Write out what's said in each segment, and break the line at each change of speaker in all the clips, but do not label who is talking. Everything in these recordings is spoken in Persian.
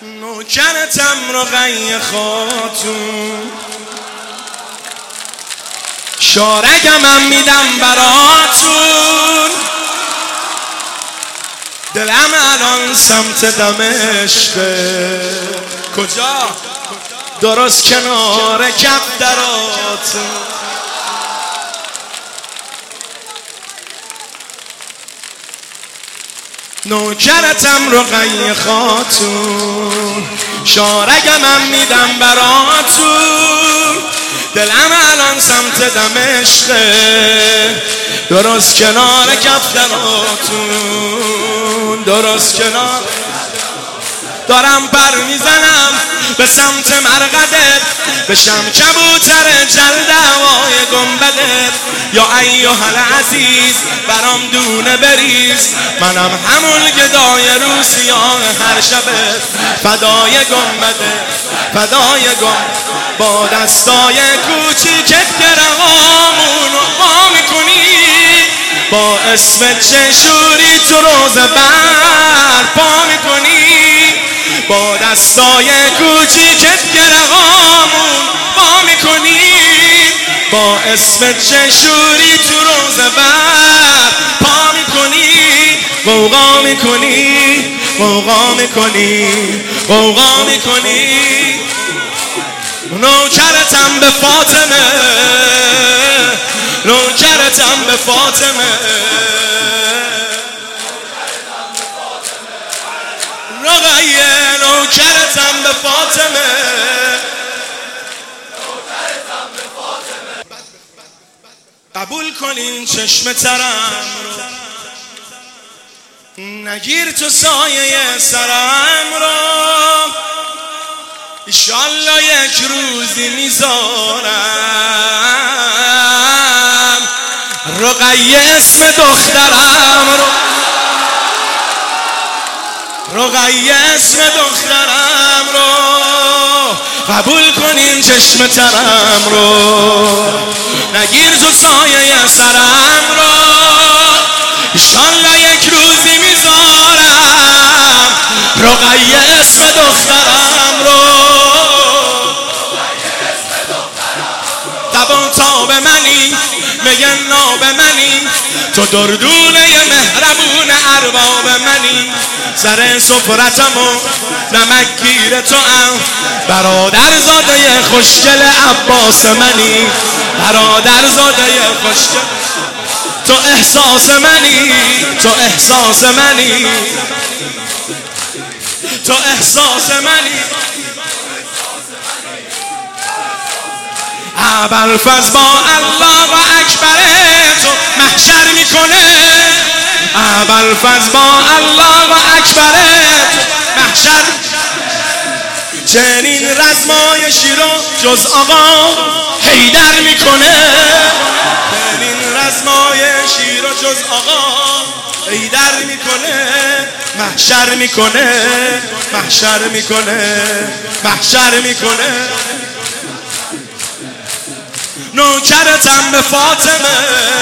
نوکرتم رقیه خاتون، شارگمم میدم براتون. دلم الان سمت دمشقه. کجا؟ درست کنار کف دراتون. نوکرتم رقیه خاتون، شارگمم میدم براتون. دلم الان سمت دمشقه، درست کنار کف دراتون. درست کنار دارم پر میزنم به سمت مرقدت، بشم کبوتر جلد هوای گنبدت. یا ایها العزیز برام دونه بریز، منم همون گدای روسیاه هر شبت. فدای گنبدت، فدای گنبدت، با دستای کوچیکت گرهامون رو پا میکنی. با اسم چشوری تو روز بر پا میکنی. با دستای کوچیکت گرهامون پا میکنی. با اسم چشوری تو روز بر پا میکنی. غوغا میکنی، غوغا میکنی، غوغا میکنی. نوکرتم به فاطمه، نوکرتم به فاطمه. رقیه نوکرتم به فاطمه. قبول کنین چشم ترم رو، نگیر تو سایه سرم رو. ایشالله یک روزی میذارم رقیه اسم دخترم رو. رقیه اسم دخترم رو. قبول کنین چشم ترم رو، نگیر تو سایه سرم رو. ایشالله یک روزی میذارم رقیه اسم دخترم رو. تب و تاب منی، میگن ناب منی، تو دردونه مهربون ارباب منی. سر سفرتمو نمک گیر تو ام، برادر زاده خوشگل عباس منی. برادر زاده خوشگل، تو احساس منی، تو احساس منی، تو احساس منی. ابوالفضل با الله و اکبره تو محشر میکنه. ابوالفضل با الله و اکبره تو محشر. چنین رزمای شیرو جز آقا حیدر میکنه. چنین رزمای شیرو جز آقا حیدر میکنه. محشر میکنه، محشر میکنه، محشر میکنه. نوکرتم به فاطمه،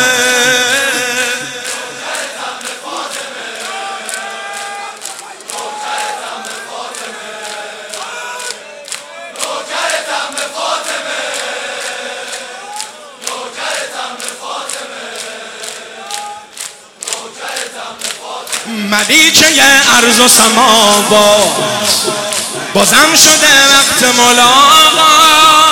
ملیکه ارض و سماوات، بازم شده وقت ملاقات.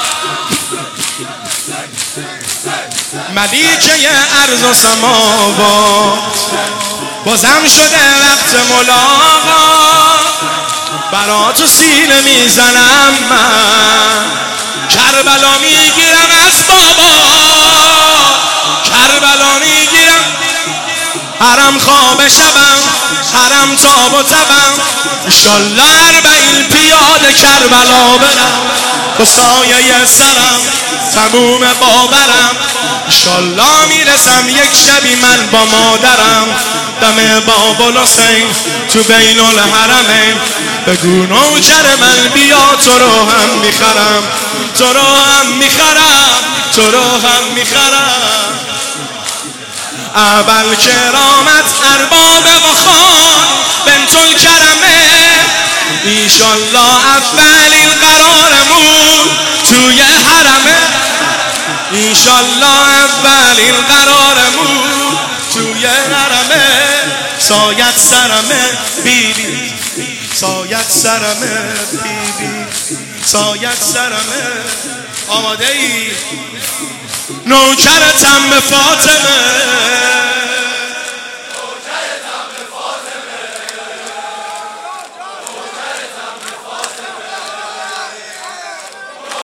ملیکه ارض و سماوات، بازم شده وقت ملاقات. برا تو سینه میزنم من، کربلا میگیرم از بابا. کربلا میگیرم، حرم خواب شبم، حرم تاب و تبم. انشالله 40 پیاده کربلا برم، با سایه سرم تموم باورم. انشالله میرسم یک شبی من با مادرم، دم باب الحسین تو بین الحرمین. بگو نوکر من بیا تو رو هم میخرم، تو رو هم میخرم، تو رو هم میخرم. اول کرامت ارباب و خان بنت الکرمه، ایشالله اولین قرارمون توی حرمه، ایشالله اولین قرارمون توی حرمه. سایت سرمه بیبی، سایت سرمه بیبی، سایت سرمه. آماده ای؟ نوکرتم به فاطمه،